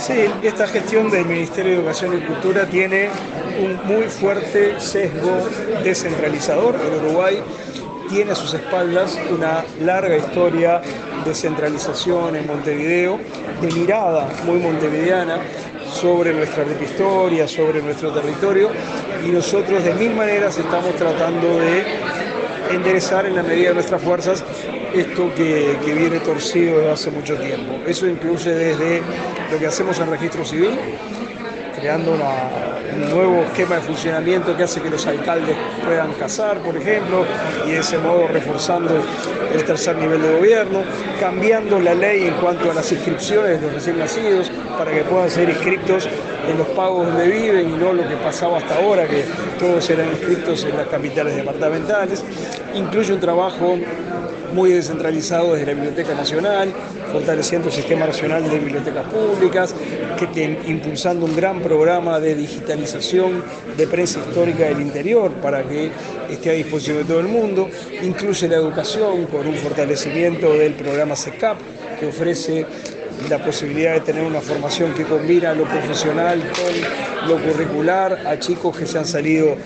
Sí, esta gestión del Ministerio de Educación y Cultura tiene un muy fuerte sesgo descentralizador. El Uruguay tiene a sus espaldas una larga historia de centralización en Montevideo, de mirada muy montevideana sobre nuestra propia historia, sobre nuestro territorio, y nosotros de mil maneras estamos tratando de enderezar en la medida de nuestras fuerzas esto que viene torcido desde hace mucho tiempo. Eso incluye desde lo que hacemos en registro civil, creando un nuevo esquema de funcionamiento que hace que los alcaldes puedan casar, por ejemplo, y de ese modo reforzando el tercer nivel de gobierno, cambiando la ley en cuanto a las inscripciones de los recién nacidos para que puedan ser inscritos en los pagos donde viven y no lo que pasaba hasta ahora, que todos eran inscritos en las capitales departamentales. Incluye un trabajo muy descentralizado desde la Biblioteca Nacional, fortaleciendo el Sistema Nacional de Bibliotecas Públicas, impulsando un gran programa de digitalización de prensa histórica del interior para que esté a disposición de todo el mundo. Incluye la educación con un fortalecimiento del programa SECAP, que ofrece la posibilidad de tener una formación que combina lo profesional con lo curricular a chicos que se han salido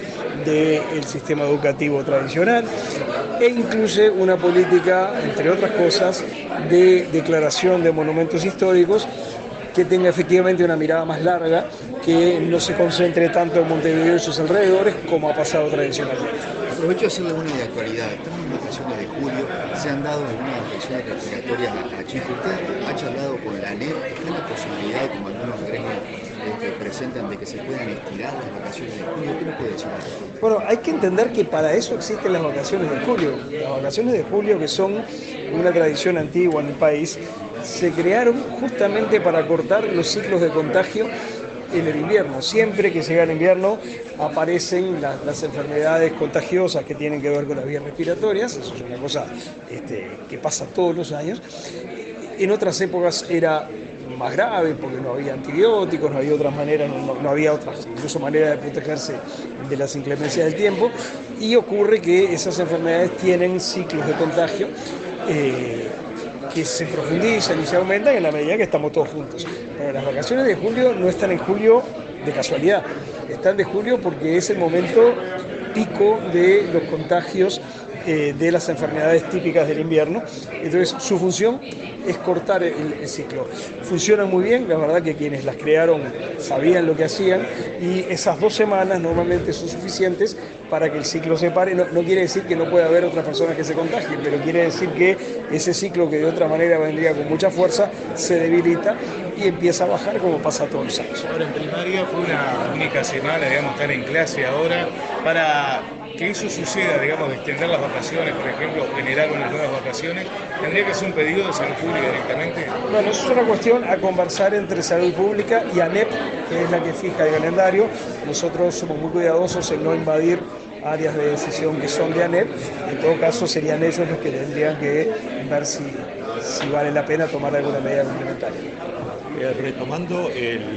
del sistema educativo tradicional, e incluye una política, entre otras cosas, de declaración de monumentos históricos que tenga efectivamente una mirada más larga, que no se concentre tanto en Montevideo y sus alrededores como ha pasado tradicionalmente. Aprovecho de hacerle una de actualidad. Estamos en vacaciones de julio, se han dado algunas vacaciones respiratorias a chicos. ¿Usted ha charlado con la ANEP? ¿Está la posibilidad, como algunos gremios presentan, de que se puedan estirar las vacaciones de julio? ¿Qué nos puede decir? Bueno, hay que entender que para eso existen las vacaciones de julio. Las vacaciones de julio, que son una tradición antigua en el país, se crearon justamente para cortar los ciclos de contagio en el invierno. Siempre que llega el invierno aparecen las enfermedades contagiosas que tienen que ver con las vías respiratorias. Eso es una cosa que pasa todos los años. En otras épocas era más grave porque no había antibióticos, no había otras maneras, no había otras incluso maneras de protegerse de las inclemencias del tiempo, y ocurre que esas enfermedades tienen ciclos de contagio que se profundizan y se aumentan en la medida que estamos todos juntos. Pero las vacaciones de julio no están en julio de casualidad, están de julio porque es el momento pico de los contagios de las enfermedades típicas del invierno. Entonces su función es cortar el ciclo. Funcionan muy bien, la verdad que quienes las crearon sabían lo que hacían, y esas 2 semanas normalmente son suficientes para que el ciclo se pare. No quiere decir que no pueda haber otras personas que se contagien, pero quiere decir que ese ciclo, que de otra manera vendría con mucha fuerza, se debilita y empieza a bajar, como pasa todos los años. Ahora, en primaria fue una única semana, digamos, estar en clase ahora. Para que eso suceda, digamos, de extender las vacaciones, por ejemplo, generar unas nuevas vacaciones, ¿tendría que ser un pedido de salud pública directamente? Bueno, eso es una cuestión a conversar entre salud pública y ANEP, que es la que fija el calendario. Nosotros somos muy cuidadosos en no invadir áreas de decisión que son de ANEP. En todo caso, serían ellos los que tendrían que ver si vale la pena tomar alguna medida complementaria. Retomando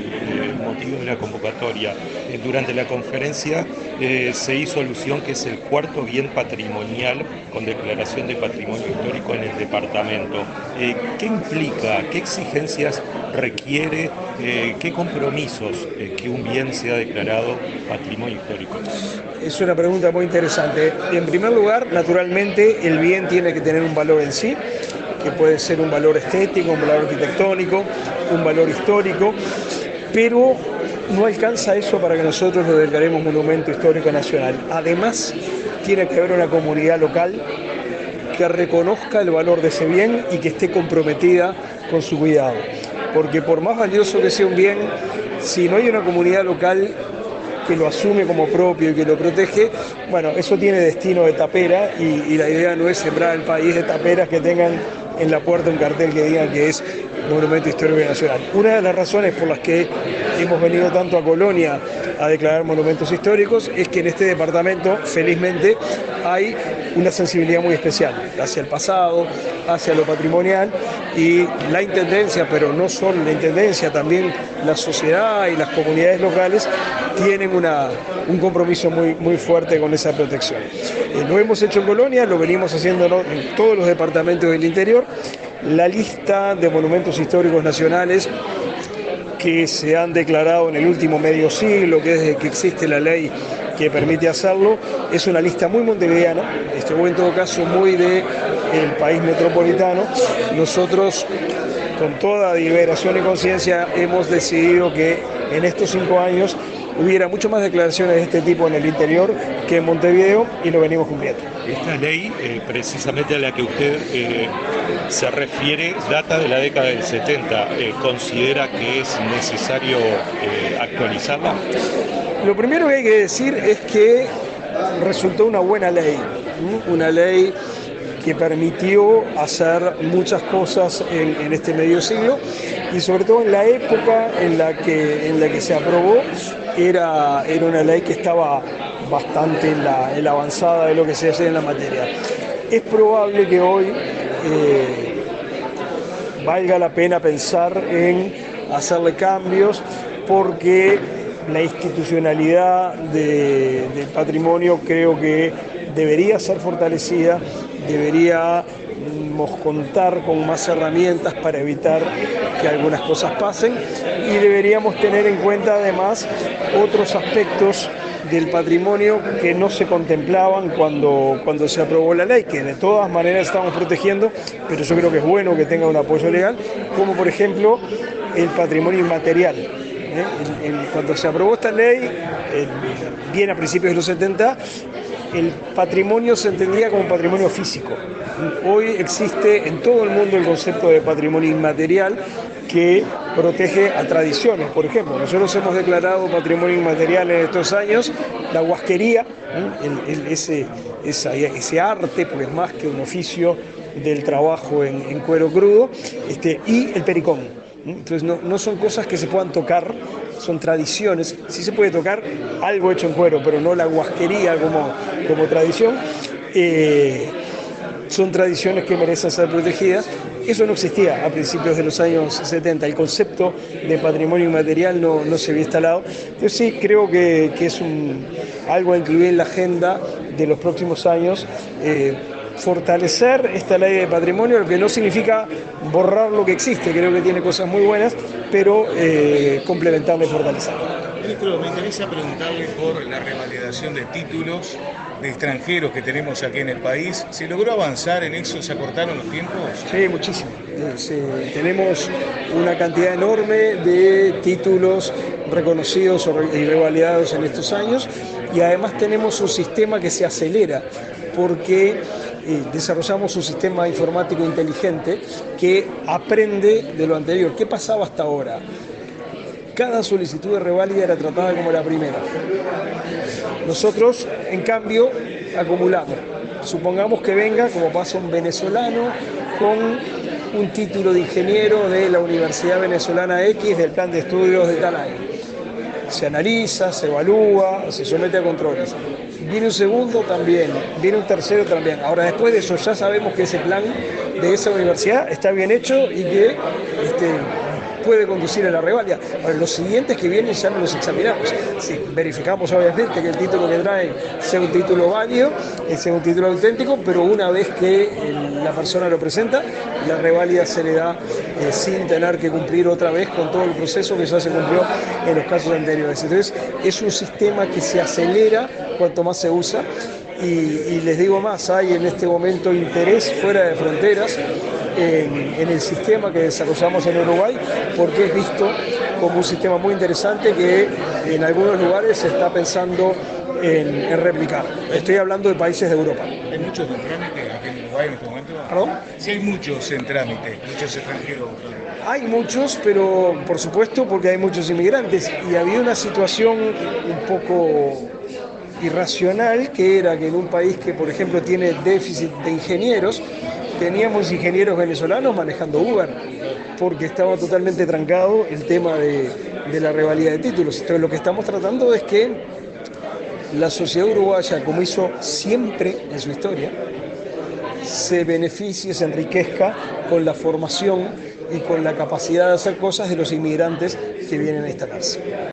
el motivo de la convocatoria, durante la conferencia se hizo alusión que es el 4.º bien patrimonial con declaración de patrimonio histórico en el departamento. ¿Qué implica? ¿Qué exigencias requiere? ¿Qué compromisos que un bien sea declarado patrimonio histórico? Es una pregunta muy interesante. En primer lugar, naturalmente, el bien tiene que tener un valor en sí, que puede ser un valor estético, un valor arquitectónico, un valor histórico, pero no alcanza eso para que nosotros lo declaremos monumento histórico nacional. Además, tiene que haber una comunidad local que reconozca el valor de ese bien y que esté comprometida con su cuidado. Porque por más valioso que sea un bien, si no hay una comunidad local que lo asume como propio y que lo protege, bueno, eso tiene destino de tapera, y la idea no es sembrar el país de taperas que tengan en la puerta un cartel que diga que es Monumento Histórico Nacional. Una de las razones por las que hemos venido tanto a Colonia a declarar monumentos históricos es que en este departamento, felizmente, hay una sensibilidad muy especial hacia el pasado, hacia lo patrimonial, y la Intendencia, pero no solo la Intendencia, también la sociedad y las comunidades locales tienen un compromiso muy fuerte con esa protección. Lo hemos hecho en Colonia, lo venimos haciendo en todos los departamentos del interior. La lista de monumentos históricos nacionales que se han declarado en el último medio siglo, que desde que existe la ley que permite hacerlo. Es una lista muy montevideana, o en todo caso muy del país metropolitano. Nosotros, con toda deliberación y conciencia, hemos decidido que en estos 5 años hubiera mucho más declaraciones de este tipo en el interior que en Montevideo, y lo venimos cumpliendo. Esta ley, precisamente a la que usted se refiere, data de la década del 70. ¿Considera que es necesario actualizarla? Lo primero que hay que decir es que resultó una buena ley, una ley que permitió hacer muchas cosas en este medio siglo, y sobre todo en la época en la que se aprobó, era una ley que estaba bastante en la avanzada de lo que se hace en la materia. Es probable que hoy valga la pena pensar en hacerle cambios, porque la institucionalidad del patrimonio creo que debería ser fortalecida, deberíamos contar con más herramientas para evitar que algunas cosas pasen, y deberíamos tener en cuenta además otros aspectos del patrimonio que no se contemplaban cuando se aprobó la ley, que de todas maneras estamos protegiendo, pero yo creo que es bueno que tenga un apoyo legal, como por ejemplo el patrimonio inmaterial. Cuando se aprobó esta ley, bien a principios de los 70, el patrimonio se entendía como patrimonio físico. Hoy existe en todo el mundo el concepto de patrimonio inmaterial, que protege a tradiciones. Por ejemplo, nosotros hemos declarado patrimonio inmaterial en estos años la huasquería, ese arte, porque es más que un oficio del trabajo en cuero crudo, y el pericón. Entonces no son cosas que se puedan tocar, son tradiciones. Sí se puede tocar algo hecho en cuero, pero no la huasquería como tradición. Son tradiciones que merecen ser protegidas. Eso no existía a principios de los años 70. El concepto de patrimonio inmaterial no se había instalado. Entonces sí, creo que es algo a incluir en la agenda de los próximos años. Fortalecer esta ley de patrimonio, lo que no significa borrar lo que existe. Creo que tiene cosas muy buenas, pero complementarla y fortalecerla. Ministro, me interesa preguntarle por la revalidación de títulos de extranjeros que tenemos aquí en el país. ¿Se logró avanzar en eso? ¿Se acortaron los tiempos? Sí, muchísimo. Tenemos una cantidad enorme de títulos reconocidos y revalidados en estos años, y además tenemos un sistema que se acelera, porque desarrollamos un sistema informático inteligente que aprende de lo anterior. ¿Qué pasaba hasta ahora? Cada solicitud de reválida era tratada como la primera. Nosotros, en cambio, acumulamos. Supongamos que venga, como pasa un venezolano, con un título de ingeniero de la Universidad Venezolana X del plan de estudios de tal año. Se analiza, se evalúa, se somete a controles. Viene un segundo también, viene un tercero también. Ahora, después de eso, ya sabemos que ese plan de esa universidad está bien hecho y que puede conducir a la reválida. Ahora, los siguientes que vienen ya no los examinamos. Sí, verificamos obviamente que el título que traen sea un título válido, sea un título auténtico, pero una vez que la persona lo presenta, la reválida se le da sin tener que cumplir otra vez con todo el proceso que ya se cumplió en los casos anteriores. Entonces, es un sistema que se acelera cuanto más se usa. Y les digo más, hay en este momento interés fuera de fronteras en el sistema que desarrollamos en Uruguay, porque es visto como un sistema muy interesante que en algunos lugares se está pensando en replicar. Estoy hablando de países de Europa. ¿Hay muchos en trámite aquí en Uruguay en este momento? ¿Perdón? Sí, hay muchos en trámite, muchos extranjeros. Hay muchos, pero por supuesto porque hay muchos inmigrantes, y había una situación un poco irracional, que era que en un país que, por ejemplo, tiene déficit de ingenieros, teníamos ingenieros venezolanos manejando Uber, porque estaba totalmente trancado el tema de la revalida de títulos. Entonces, lo que estamos tratando es que la sociedad uruguaya, como hizo siempre en su historia, se beneficie, se enriquezca con la formación y con la capacidad de hacer cosas de los inmigrantes que vienen a instalarse.